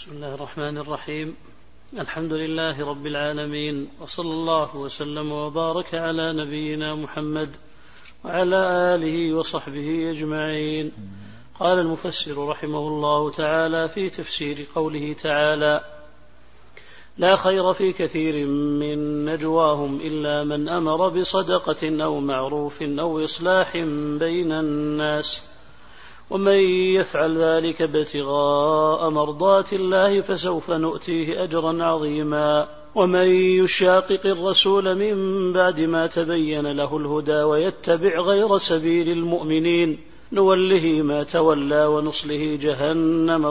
بسم الله الرحمن الرحيم. الحمد لله رب العالمين، وصلى الله وسلم وبارك على نبينا محمد وعلى آله وصحبه أجمعين. قال المفسر رحمه الله تعالى في تفسير قوله تعالى: لا خير في كثير من نجواهم إلا من أمر بصدقة أو معروف أو إصلاح بين الناس، ومن يفعل ذلك ابتغاء مرضات الله فسوف نؤتيه أجرا عظيما. ومن يشاقق الرسول من بعد ما تبين له الهدى ويتبع غير سبيل المؤمنين نوله ما تولى ونصله جهنم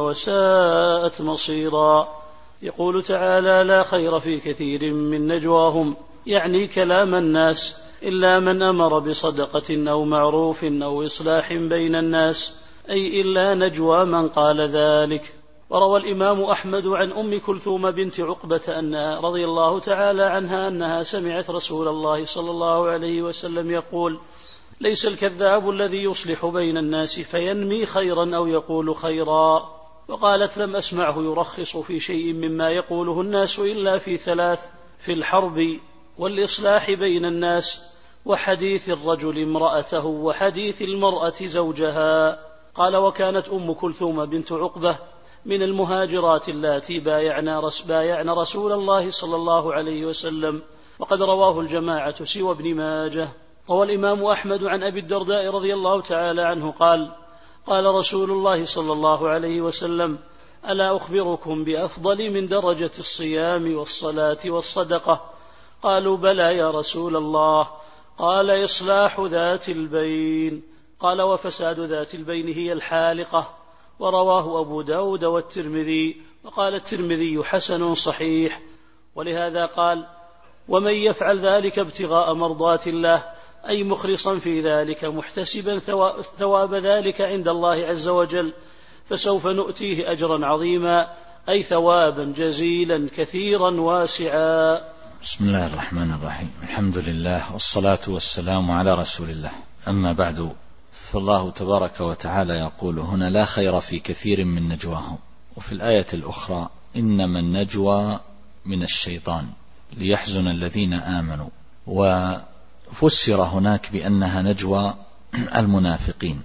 وساءت مصيرا. يقول تعالى: لا خير في كثير من نجواهم، يعني كلام الناس، إلا من أمر بصدقة أو معروف أو إصلاح بين الناس، أي إلا نجوى من قال ذلك. وروى الإمام أحمد عن أم كلثوم بنت عقبة أنها رضي الله تعالى عنها أنها سمعت رسول الله صلى الله عليه وسلم يقول: ليس الكذاب الذي يصلح بين الناس فينمي خيرا أو يقول خيرا. وقالت: لم أسمعه يرخص في شيء مما يقوله الناس إلا في ثلاث: في الحرب، والإصلاح بين الناس، وحديث الرجل امرأته، وحديث المرأة زوجها. قال: وكانت أم كلثوم بنت عقبة من المهاجرات اللاتي بايعن رسول الله صلى الله عليه وسلم، وقد رواه الجماعة سوى ابن ماجه. روى الإمام أحمد عن أبي الدرداء رضي الله تعالى عنه قال: قال رسول الله صلى الله عليه وسلم: ألا أخبركم بأفضل من درجة الصيام والصلاة والصدقة؟ قالوا: بلى يا رسول الله. قال: إصلاح ذات البين. قال: وفساد ذات البين هي الحالقة. ورواه أبو داود والترمذي، وقال الترمذي: حسن صحيح. ولهذا قال: ومن يفعل ذلك ابتغاء مرضات الله، أي مخلصا في ذلك محتسبا ثواب ذلك عند الله عز وجل، فسوف نؤتيه أجرا عظيما، أي ثوابا جزيلا كثيرا واسعا. بسم الله الرحمن الرحيم. الحمد لله والصلاة والسلام على رسول الله، أما بعد، فالله تبارك وتعالى يقول هنا: لا خير في كثير من نجواهم. وفي الآية الأخرى: إنما النجوى من الشيطان ليحزن الذين آمنوا. وفسر هناك بأنها نجوى المنافقين،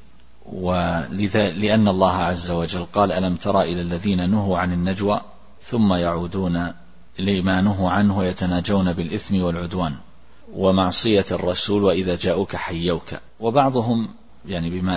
لأن الله عز وجل قال: ألم تر إلى الذين نهوا عن النجوى ثم يعودون لما نهوا عنه ويتناجون بالإثم والعدوان ومعصية الرسول وإذا جاءوك حيوك. وبعضهم يعني بما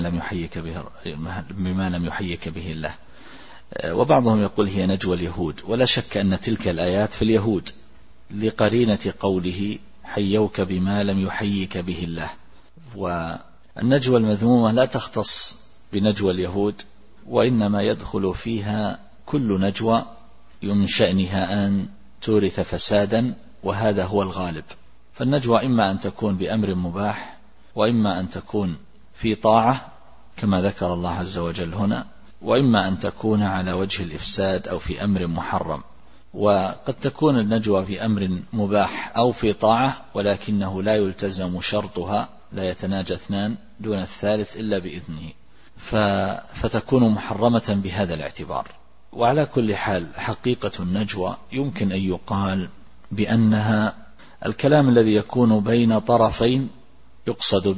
لم يحيك به الله، وبعضهم يقول هي نجوى اليهود. ولا شك أن تلك الآيات في اليهود لقرينة قوله: حيوك بما لم يحيك به الله. والنجوى المذمومة لا تختص بنجوى اليهود، وإنما يدخل فيها كل نجوى من شأنها أن تورث فسادا، وهذا هو الغالب. فالنجوى إما أن تكون بأمر مباح، وإما أن تكون في طاعة كما ذكر الله عز وجل هنا، وإما أن تكون على وجه الإفساد أو في أمر محرم. وقد تكون النجوى في أمر مباح أو في طاعة، ولكنه لا يلتزم شرطها، لا يتناجى اثنان دون الثالث إلا بإذنه، فتكون محرمة بهذا الاعتبار. وعلى كل حال، حقيقة النجوى يمكن أن يقال بأنها الكلام الذي يكون بين طرفين يقصد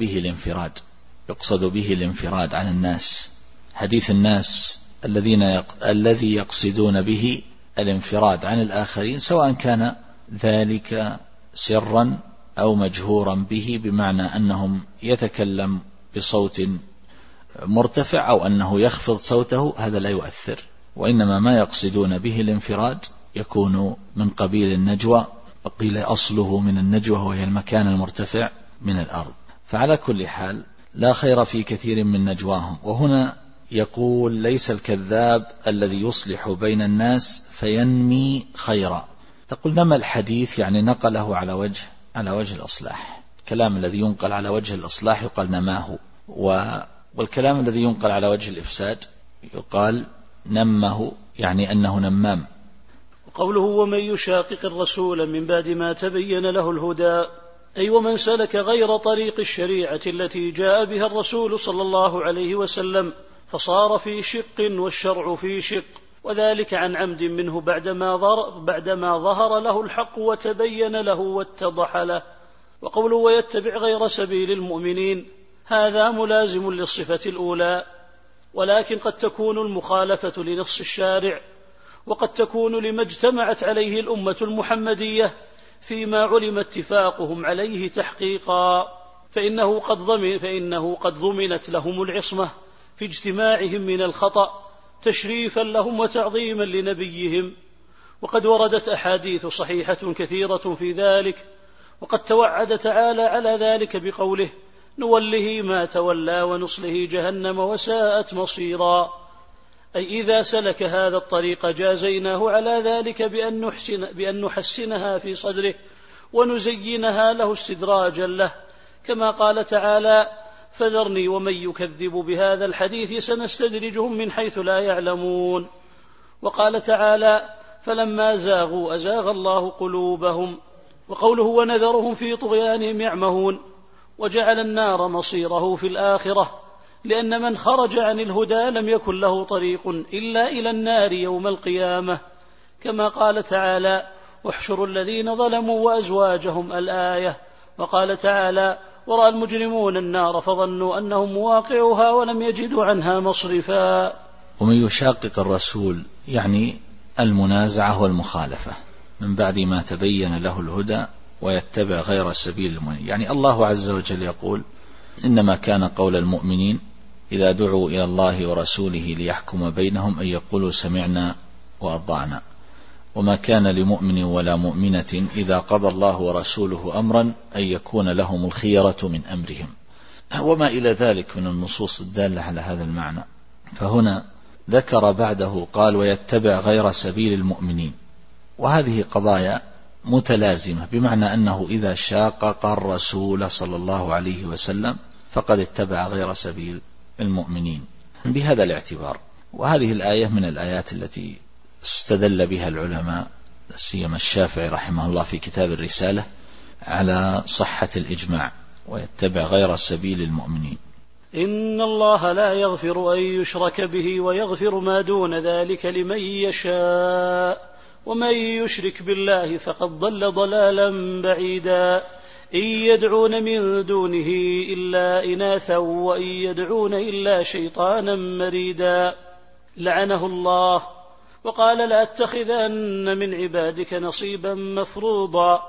به الانفراد عن الناس، حديث الناس الذي يقصدون به الانفراد عن الآخرين، سواء كان ذلك سرا أو مجهورا به، بمعنى أنهم يتكلم بصوت مرتفع أو أنه يخفض صوته، هذا لا يؤثر. وإنما ما يقصدون به الانفراد يكون من قبيل النجوى، وقيل أصله من النجوى وهي المكان المرتفع من الأرض. فعلى كل حال، لا خير في كثير من نجواهم. وهنا يقول: ليس الكذاب الذي يصلح بين الناس فينمي خيرا. تقول: نما الحديث، يعني نقله على وجه الإصلاح. الكلام الذي ينقل على وجه الإصلاح يقال نماه، والكلام الذي ينقل على وجه الإفساد يقال نمه، يعني أنه نمام. قوله: ومن يشاقق الرسول من بعد ما تبين له الهدى، أي ومن سلك غير طريق الشريعة التي جاء بها الرسول صلى الله عليه وسلم، فصار في شق والشرع في شق، وذلك عن عمد منه بعدما ظهر له الحق وتبين له واتضح له. وقوله ويتبع غير سبيل المؤمنين هذا ملازم للصفة الأولى، ولكن قد تكون المخالفة لنص الشارع، وقد تكون لما اجتمعت عليه الأمة المحمدية فيما علم اتفاقهم عليه تحقيقا، فإنه قد ضمنت لهم العصمة في اجتماعهم من الخطأ تشريفا لهم وتعظيما لنبيهم. وقد وردت أحاديث صحيحة كثيرة في ذلك، وقد توعد تعالى على ذلك بقوله نوله ما تولى ونصله جهنم وساءت مصيرا، أي إذا سلك هذا الطريق جازيناه على ذلك بأن نحسنها في صدره ونزينها له استدراجا له، كما قال تعالى فذرني ومن يكذب بهذا الحديث سنستدرجهم من حيث لا يعلمون. وقال تعالى فلما زاغوا أزاغ الله قلوبهم. وقوله ونذرهم في طغيانهم يعمهون، وجعل النار مصيره في الآخرة، لأن من خرج عن الهدى لم يكن له طريق إلا إلى النار يوم القيامة، كما قال تعالى واحشروا الذين ظلموا وأزواجهم الآية. وقال تعالى ورأى المجرمون النار فظنوا أنهم مواقعها ولم يجدوا عنها مصرفا. ومن يشاقق الرسول يعني المنازعة والمخالفة من بعد ما تبين له الهدى ويتبع غير سبيل المؤمنين، يعني الله عز وجل يقول إنما كان قول المؤمنين إذا دعوا إلى الله ورسوله ليحكم بينهم أن يقولوا سمعنا وأطعنا، وما كان لمؤمن ولا مؤمنة إذا قضى الله ورسوله أمرا أن يكون لهم الخيرة من أمرهم، وما إلى ذلك من النصوص الدالة على هذا المعنى. فهنا ذكر بعده قال ويتبع غير سبيل المؤمنين، وهذه قضايا متلازمة، بمعنى أنه إذا شاقق الرسول صلى الله عليه وسلم فقد اتبع غير سبيل المؤمنين بهذا الاعتبار. وهذه الآية من الآيات التي استدل بها العلماء سيما الشافعي رحمه الله في كتاب الرسالة على صحة الإجماع ويتبع غير سبيل المؤمنين. إن الله لا يغفر أن يشرك به ويغفر ما دون ذلك لمن يشاء ومن يشرك بالله فقد ضل ضلالا بعيدا. إن يدعون من دونه إلا إناثا وإن يدعون إلا شيطانا مريدا لعنه الله وقال لأتخذن من عبادك نصيبا مفروضا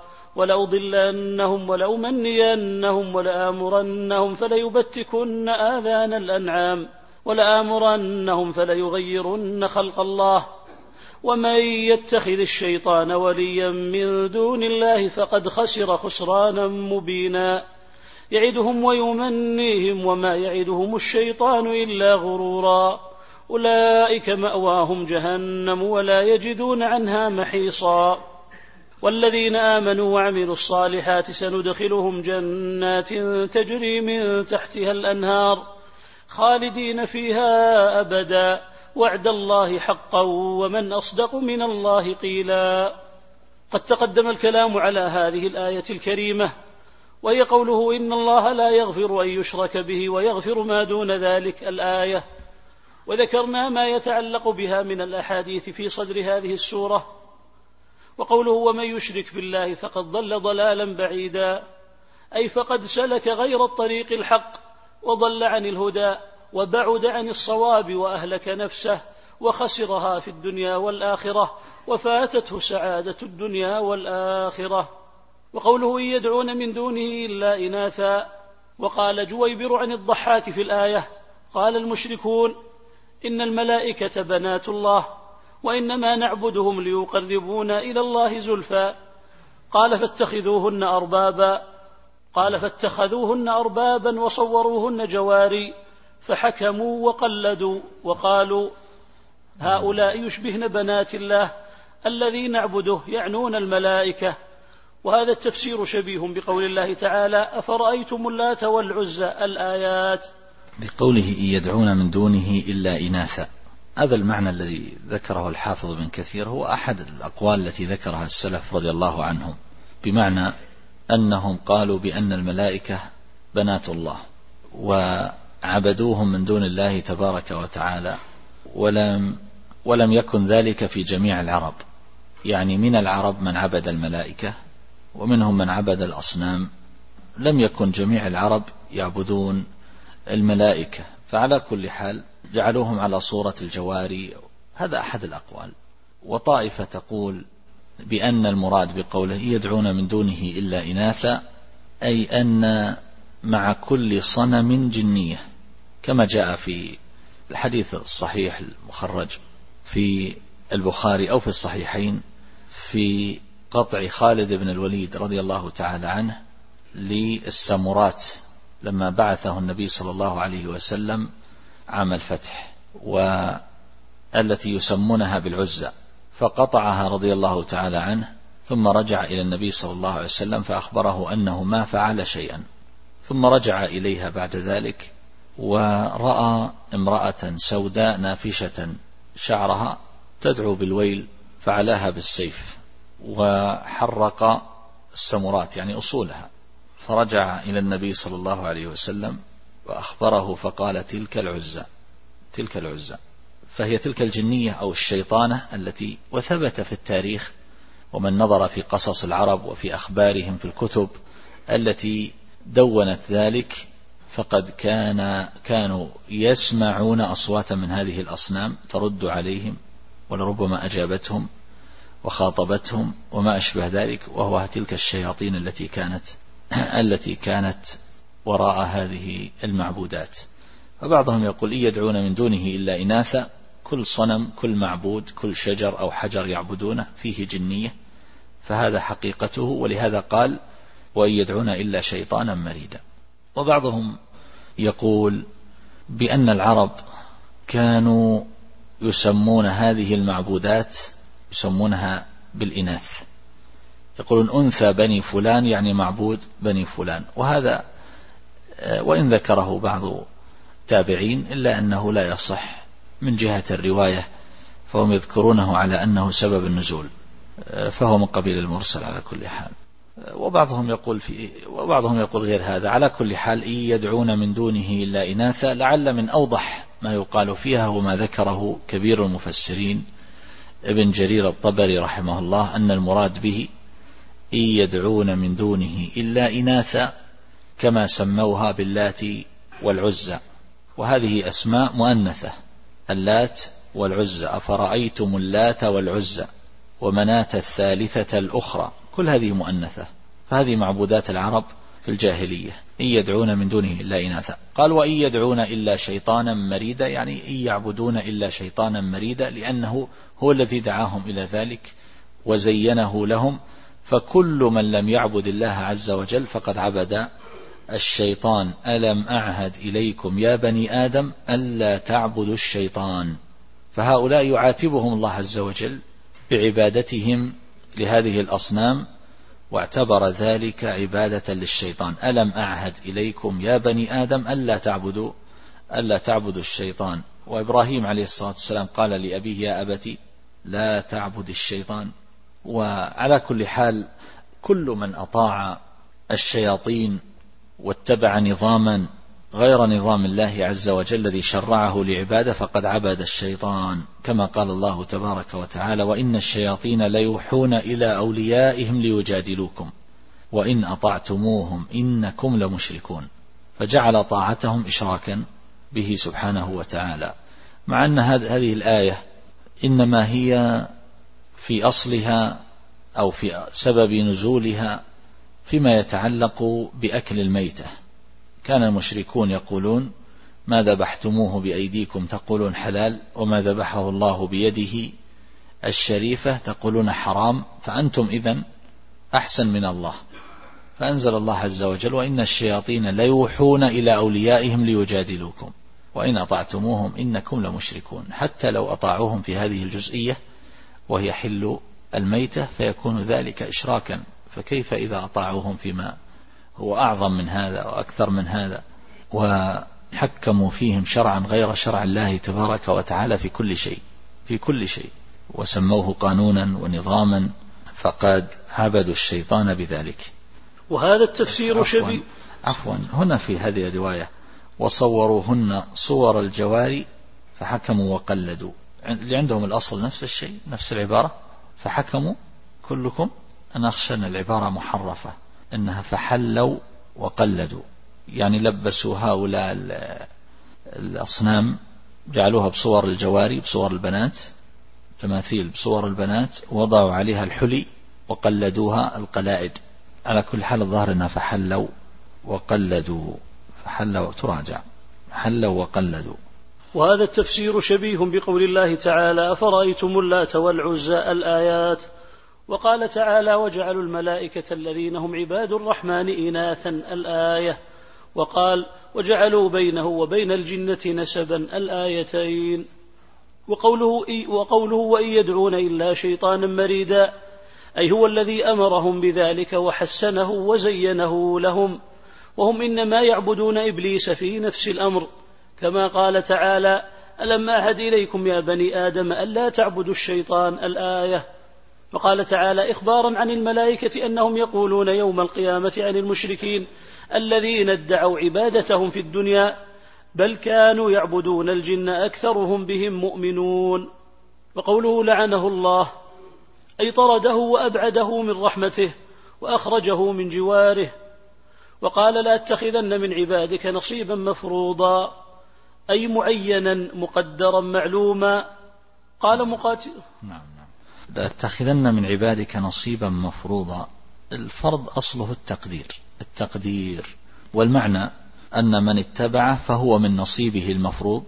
ولأضلنهم ولأمنينهم ولآمرنهم فليبتكن آذان الأنعام ولآمرنهم فليغيرن خلق الله ومن يتخذ الشيطان وليا من دون الله فقد خسر خسرانا مبينا. يعدهم ويمنيهم وما يعدهم الشيطان إلا غرورا. أولئك مأواهم جهنم ولا يجدون عنها محيصا. والذين آمنوا وعملوا الصالحات سندخلهم جنات تجري من تحتها الأنهار خالدين فيها أبدا وعد الله حقا ومن أصدق من الله قيلا. قد تقدم الكلام على هذه الآية الكريمة وهي قوله إن الله لا يغفر أن يشرك به ويغفر ما دون ذلك الآية، وذكرنا ما يتعلق بها من الأحاديث في صدر هذه السورة. وقوله ومن يشرك بالله فقد ضل ضلالا بعيدا، أي فقد سلك غير الطريق الحق وضل عن الهدى وبعد عن الصواب وأهلك نفسه وخسرها في الدنيا والآخرة وفاتته سعادة الدنيا والآخرة. وقوله إن يدعون من دونه إلا إناثا. وقال جويبر عن الضحاك في الآية قال المشركون إن الملائكة بنات الله وإنما نعبدهم ليقربونا إلى الله زلفى. قال فاتخذوهن أربابا وصوروهن جواري فحكموا وقلدوا وقالوا هؤلاء يشبهن بنات الله الذي نعبده، يعنون الملائكة. وهذا التفسير شبيه بقول الله تعالى أفرأيتم اللات والعزى الآيات. بقوله إن يدعون من دونه إلا إناثا، هذا المعنى الذي ذكره الحافظ بن كثير هو أحد الأقوال التي ذكرها السلف رضي الله عنهم، بمعنى أنهم قالوا بأن الملائكة بنات الله وعبدوهم من دون الله تبارك وتعالى ولم ولم يكن ذلك في جميع العرب، يعني من العرب من عبد الملائكة ومنهم من عبد الأصنام، لم يكن جميع العرب يعبدون الملائكة، فعلى كل حال جعلوهم على صورة الجواري. هذا أحد الأقوال. وطائفة تقول بأن المراد بقوله يدعون من دونه إلا إناثا، أي أن مع كل صنم جنية، كما جاء في الحديث الصحيح المخرج في البخاري أو في الصحيحين في قطع خالد بن الوليد رضي الله تعالى عنه للسامرات لما بعثه النبي صلى الله عليه وسلم عام الفتح، والتي يسمونها بالعزى، فقطعها رضي الله تعالى عنه، ثم رجع إلى النبي صلى الله عليه وسلم فأخبره أنه ما فعل شيئا، ثم رجع إليها بعد ذلك ورأى امرأة سوداء نافشة شعرها تدعو بالويل، فعلاها بالسيف وحرق السمرات يعني أصولها، فرجع إلى النبي صلى الله عليه وسلم وأخبره فقال تلك العزى، فهي تلك الجنية أو الشيطانة التي، وثبت في التاريخ ومن نظر في قصص العرب وفي أخبارهم في الكتب التي دونت ذلك، فقد كانوا يسمعون أصواتا من هذه الأصنام ترد عليهم ولربما أجابتهم وخاطبتهم وما أشبه ذلك، وهو تلك الشياطين التي كانت وراء هذه المعبودات. فبعضهم يقول إن يدعون من دونه إلا إناثا، كل صنم كل معبود كل شجر أو حجر يعبدونه فيه جنية، فهذا حقيقته، ولهذا قال وإن يدعون إلا شيطانا مريدا. وبعضهم يقول بأن العرب كانوا يسمون هذه المعبودات يسمونها بالإناث، يقولون أنثى بني فلان يعني معبود بني فلان، وهذا وإن ذكره بعض التابعين إلا أنه لا يصح من جهة الرواية، فهم يذكرونه على أنه سبب النزول، فهو من قبيل المرسل على كل حال. وبعضهم يقول غير هذا. على كل حال إن يدعون من دونه إلا إناثا، لعل من أوضح ما يقال فيها وما ذكره كبير المفسرين ابن جرير الطبري رحمه الله أن المراد به إن يدعون من دونه إلا إناثا كما سموها باللات والعزى، وهذه أسماء مؤنثة، اللات والعزى، أفرأيتم اللات والعزى ومناة الثالثة الأخرى، كل هذه مؤنثة، فهذه معبودات العرب في الجاهلية. إن يدعون من دونه إلا إناثا. قال وإن يدعون إلا شيطانا مريدا، يعني إن يعبدون إلا شيطانا مريدا، لأنه هو الذي دعاهم إلى ذلك وزينه لهم، فكل من لم يعبد الله عز وجل فقد عبد الشيطان. ألم أعهد إليكم يا بني آدم ألا تعبدوا الشيطان، فهؤلاء يعاتبهم الله عز وجل بعبادتهم لهذه الأصنام، واعتبر ذلك عبادة للشيطان. ألم أعهد إليكم يا بني آدم ألا تعبدوا الشيطان. وإبراهيم عليه الصلاة والسلام قال لأبيه يا أبت لا تعبد الشيطان. وعلى كل حال كل من أطاع الشياطين واتبع نظاما غير نظام الله عز وجل الذي شرعه لعباده فقد عبد الشيطان، كما قال الله تبارك وتعالى وإن الشياطين ليوحون إلى أوليائهم ليجادلوكم وإن أطعتموهم إنكم لمشركون، فجعل طاعتهم إشراكا به سبحانه وتعالى، مع أن هذه الآية إنما هي في أصلها أو في سبب نزولها فيما يتعلق بأكل الميتة. كان المشركون يقولون ما ذبحتموه بأيديكم تقولون حلال، وما ذبحه الله بيده الشريفة تقولون حرام، فأنتم إذن أحسن من الله. فأنزل الله عز وجل وإن الشياطين ليوحون إلى أوليائهم ليجادلوكم وإن أطعتموهم إنكم لمشركون. حتى لو أطاعوهم في هذه الجزئية وهي حل الميتة فيكون ذلك إشراكا، فكيف إذا أطاعوهم فيما هو أعظم من هذا وأكثر من هذا، وحكموا فيهم شرعا غير شرع الله تبارك وتعالى في كل شيء وسموه قانونا ونظاما، فقد عبدوا الشيطان بذلك. وهذا التفسير شبيه. عفوا، هنا في هذه الرواية وصوروهن صور الجواري فحكموا وقلدوا، اللي عندهم الأصل نفس الشيء، نفس العبارة، فحكموا كلكم. أنا أخشى أن العبارة محرفة، إنها فحلوا وقلدوا، يعني لبسوا هؤلاء الأصنام، جعلوها بصور الجواري، بصور البنات، تماثيل بصور البنات، وضعوا عليها الحلي وقلدوها القلائد. على كل حال الظاهر أنها فحلوا وقلدوا، فحلوا تراجع، حلوا وقلدوا. وهذا التفسير شبيه بقول الله تعالى: أفرأيتم اللات والعزى الآيات. وقال تعالى: وجعلوا الملائكة الذين هم عباد الرحمن إناثا الآية. وقال: وجعلوا بينه وبين الجنة نسبا الآيتين. وقوله وإن يدعون إلا شيطانا مريدا، أي هو الذي أمرهم بذلك وحسنه وزينه لهم، وهم إنما يعبدون إبليس في نفس الأمر، كما قال تعالى: ألم أعهد إليكم يا بني آدم ألا تعبدوا الشيطان الآية. وقال تعالى إخبارا عن الملائكة أنهم يقولون يوم القيامة عن المشركين الذين ادعوا عبادتهم في الدنيا: بل كانوا يعبدون الجن أكثرهم بهم مؤمنون. وقوله لعنه الله، أي طرده وأبعده من رحمته وأخرجه من جواره. وقال: لا أتخذن من عبادك نصيبا مفروضا، أي معينا مقدرا معلوما. قال مقاتل: نعم، لا أتخذن من عبادك نصيبا مفروضا. الفرض أصله التقدير، والمعنى أن من اتبعه فهو من نصيبه المفروض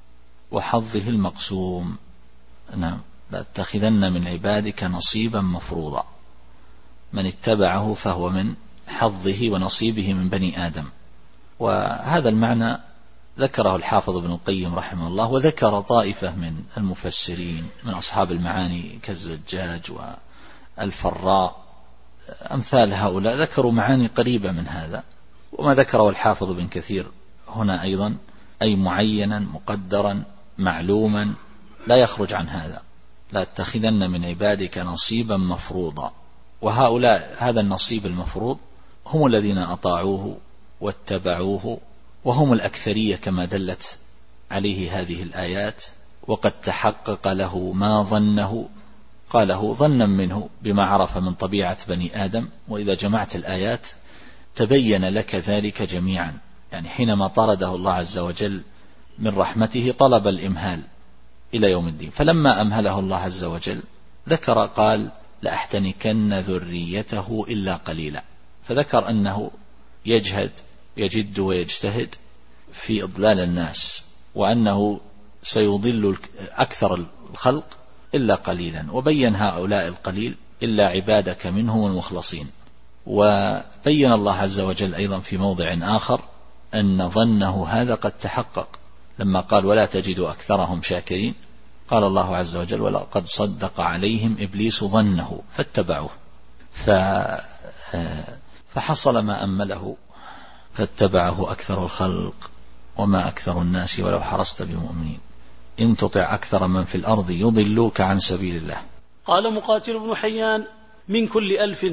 وحظه المقسوم. نعم، لا أتخذن من عبادك نصيبا مفروضا، من اتبعه فهو من حظه ونصيبه من بني آدم. وهذا المعنى ذكره الحافظ ابن القيم رحمه الله، وذكر طائفة من المفسرين من أصحاب المعاني كالزجاج والفراء، أمثال هؤلاء ذكروا معاني قريبة من هذا. وما ذكره الحافظ ابن كثير هنا أيضا، أي معينا مقدرا معلوما، لا يخرج عن هذا. لا أتخذن من عبادك نصيبا مفروضا. وهؤلاء هذا النصيب المفروض هم الذين أطاعوه واتبعوه، وهم الأكثرية كما دلت عليه هذه الآيات. وقد تحقق له ما ظنه، قاله ظنا منه بما عرف من طبيعة بني آدم. وإذا جمعت الآيات تبين لك ذلك جميعا. يعني حينما طرده الله عز وجل من رحمته طلب الإمهال إلى يوم الدين، فلما أمهله الله عز وجل ذكر قال: لأحتنكن ذريته إلا قليلا. فذكر أنه يجد ويجتهد في إضلال الناس، وأنه سيضل أكثر الخلق إلا قليلا، وبين هؤلاء القليل إلا عبادك منهم المخلصين. وبين الله عز وجل أيضا في موضع آخر أن ظنه هذا قد تحقق لما قال: ولا تجد أكثرهم شاكرين. قال الله عز وجل: ولقد صدق عليهم إبليس ظنه فاتبعوه. فحصل ما أمله، فاتبعه أكثر الخلق وما أكثر الناس ولو حرصت بمؤمنين، إن تطع أكثر من في الأرض يضلوك عن سبيل الله. قال مقاتل بن حيان: من كل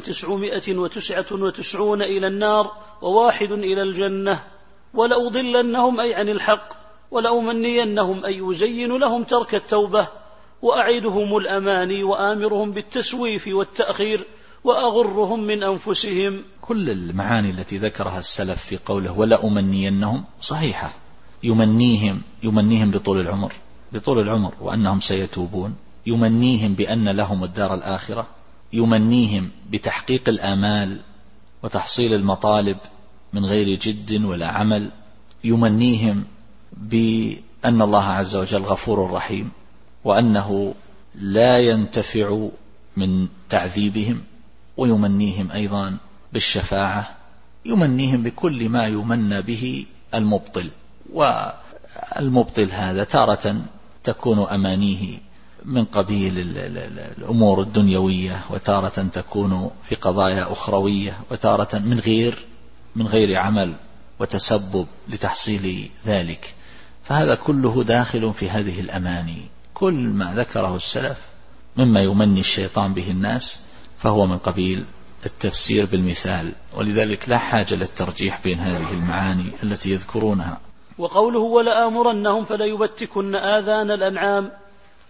1999 إلى النار و1 إلى الجنة، ولأضلنهم أي عن الحق، ولأمنينهم أي يزين لهم ترك التوبة، وأعدهم الأماني وآمرهم بالتسويف والتأخير، وأغرهم من أنفسهم. كل المعاني التي ذكرها السلف في قوله ولأمنينهم صحيحة. يمنيهم بطول العمر وأنهم سيتوبون، يمنيهم بأن لهم الدار الآخرة، يمنيهم بتحقيق الآمال وتحصيل المطالب من غير جد ولا عمل، يمنيهم بأن الله عز وجل غفور رحيم، وأنه لا ينتفع من تعذيبهم، ويمنيهم أيضا بالشفاعة، يمنيهم بكل ما يمنى به المبطل. والمبطل هذا تارة تكون أمانيه من قبيل الأمور الدنيوية، وتارة تكون في قضايا أخروية، وتارة من غير عمل وتسبب لتحصيل ذلك. فهذا كله داخل في هذه الأماني. كل ما ذكره السلف مما يمني الشيطان به الناس فهو من قبيل التفسير بالمثال، ولذلك لا حاجة للترجيح بين هذه المعاني التي يذكرونها. وقوله: ولآمرنهم فليبتكن آذان الأنعام،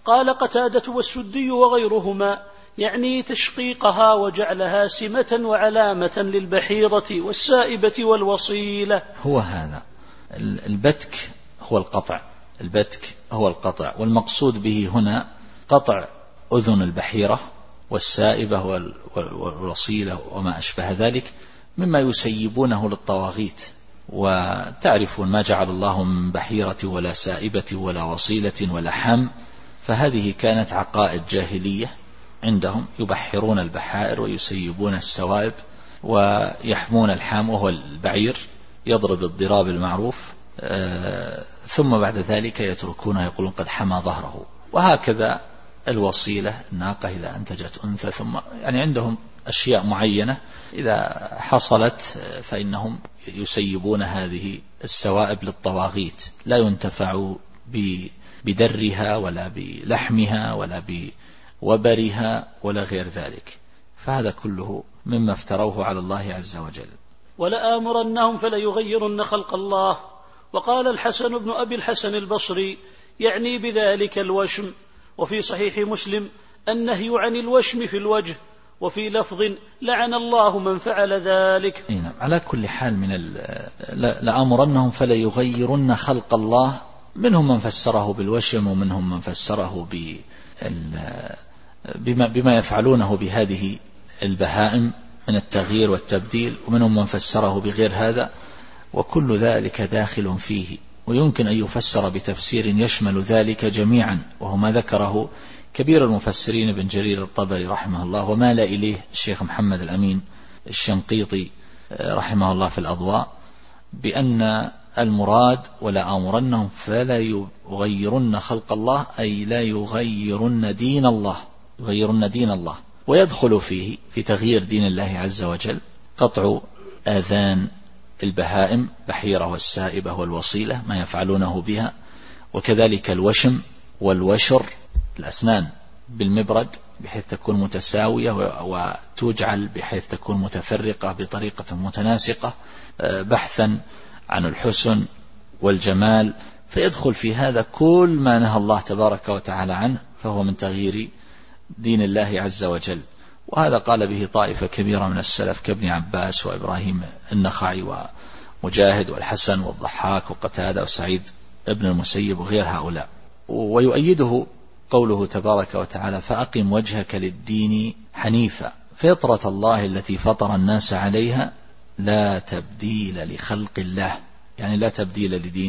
قال قتادة والسدي وغيرهما يعني تشقيقها وجعلها سمة وعلامة للبحيرة والسائبة والوصيلة. هو هذا البتك هو القطع، البتك هو القطع، والمقصود به هنا قطع أذن البحيرة والسائبة والوصيلة وما أشبه ذلك مما يسيبونه للطواغيت. وتعرفون ما جعل الله من بحيرة ولا سائبة ولا وصيلة ولا حام، فهذه كانت عقائد جاهلية عندهم، يبحرون البحائر ويسيبون السوائب ويحمون الحام وهو البعير يضرب الضراب المعروف، ثم بعد ذلك يتركونه يقولون قد حمى ظهره. وهكذا الوصيلة الناقة إذا أنتجت أنثى، ثم يعني عندهم أشياء معينة إذا حصلت فإنهم يسيبون هذه السوائب للطواغيت، لا ينتفع بدرها ولا بلحمها ولا بوبرها ولا غير ذلك، فهذا كله مما افتروه على الله عز وجل. ولآمرنهم فليغيرن خلق الله. وقال الحسن بن أبي الحسن البصري يعني بذلك الوشم. وفي صحيح مسلم النهي عن الوشم في الوجه، وفي لفظ لعن الله من فعل ذلك. على كل حال لآمرنهم فليغيرن خلق الله، منهم من فسره بالوشم ومنهم من فسره بما يفعلونه بهذه البهائم من التغيير والتبديل، ومنهم من فسره بغير هذا، وكل ذلك داخل فيه، ويمكن أن يفسر بتفسير يشمل ذلك جميعا، وهو ما ذكره كبير المفسرين ابن جرير الطبري رحمه الله، ومال إليه الشيخ محمد الأمين الشنقيطي رحمه الله في الأضواء، بأن المراد ولا آمرنهم فلا يغيرن خلق الله أي لا يغيرن دين الله، يغيرن دين الله. ويدخل فيه في تغيير دين الله عز وجل قطع آذان البهائم بحيرة والسائبة والوصيلة ما يفعلونه بها، وكذلك الوشم والوشر الأسنان بالمبرد بحيث تكون متساوية وتجعل بحيث تكون متفرقة بطريقة متناسقة بحثا عن الحسن والجمال، فيدخل في هذا كل ما نهى الله تبارك وتعالى عنه، فهو من تغيير دين الله عز وجل. وهذا قال به طائفة كبيرة من السلف كابن عباس وإبراهيم النخعي ومجاهد والحسن والضحاك وقتادة وسعيد ابن المسيب وغير هؤلاء. ويؤيده قوله تبارك وتعالى فأقم وجهك للدين حنيفا فطرة الله التي فطر الناس عليها لا تبديل لخلق الله، يعني لا تبديل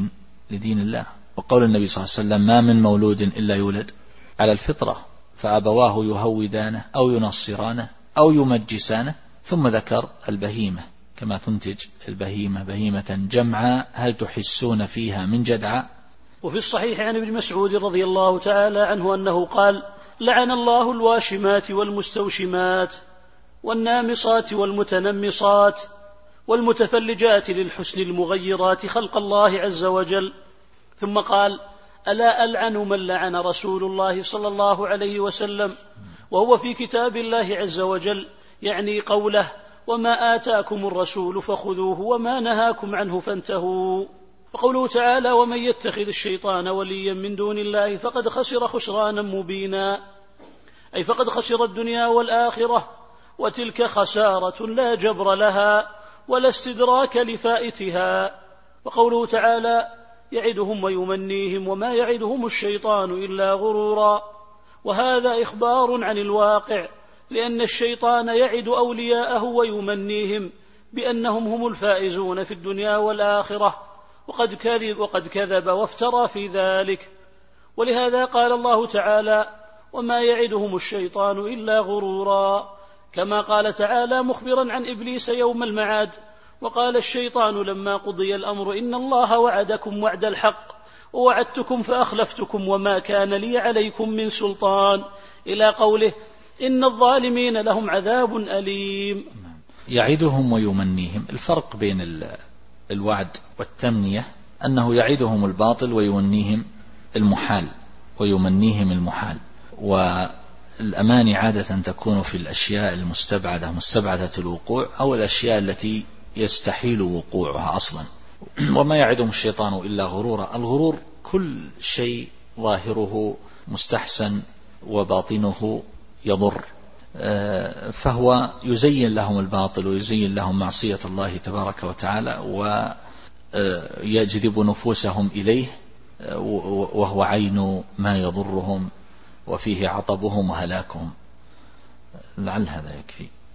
لدين الله. وقول النبي صلى الله عليه وسلم ما من مولود إلا يولد على الفطرة فأبواه يهودانه أو ينصرانه أو يمجسانه، ثم ذكر البهيمة كما تنتج البهيمة بهيمة جمعاء هل تحسون فيها من جدعاء. وفي الصحيح عن ابن مسعود رضي الله تعالى عنه أنه قال لعن الله الواشمات والمستوشمات والنامصات والمتنمصات والمتفلجات للحسن المغيرات خلق الله عز وجل. ثم قال ألا ألعن من لعن رسول الله صلى الله عليه وسلم، وهو في كتاب الله عز وجل، يعني قوله وما آتاكم الرسول فخذوه وما نهاكم عنه فانتهوا. وقوله تعالى ومن يتخذ الشيطان وليا من دون الله فقد خسر خسرانا مبينا، أي فقد خسر الدنيا والآخرة، وتلك خسارة لا جبر لها ولا استدراك لفائتها. وقوله تعالى يعدهم ويمنيهم وما يعدهم الشيطان إلا غرورا، وهذا إخبار عن الواقع، لأن الشيطان يعد أولياءه ويمنيهم بأنهم هم الفائزون في الدنيا والآخرة، وقد كذب وافترى في ذلك. ولهذا قال الله تعالى وما يعدهم الشيطان إلا غرورا، كما قال تعالى مخبرا عن إبليس يوم المعاد وقال الشيطان لما قضي الأمر إن الله وعدكم وعد الحق ووعدتكم فأخلفتكم وما كان لي عليكم من سلطان، إلى قوله إن الظالمين لهم عذاب أليم. يعدهم ويمنيهم، الفرق بين الوعد والتمنية أنه يعدهم الباطل ويمنيهم المحال والأماني عادة تكون في الأشياء المستبعدة مستبعدة الوقوع أو الأشياء التي يستحيل وقوعها أصلا. وما يعدهم الشيطان إلا غرورا، الغرور كل شيء ظاهره مستحسن وباطنه يضر، فهو يزين لهم الباطل ويزين لهم معصية الله تبارك وتعالى ويجذب نفوسهم إليه، وهو عين ما يضرهم وفيه عطبهم وهلاكهم. لعل هذا يكفي.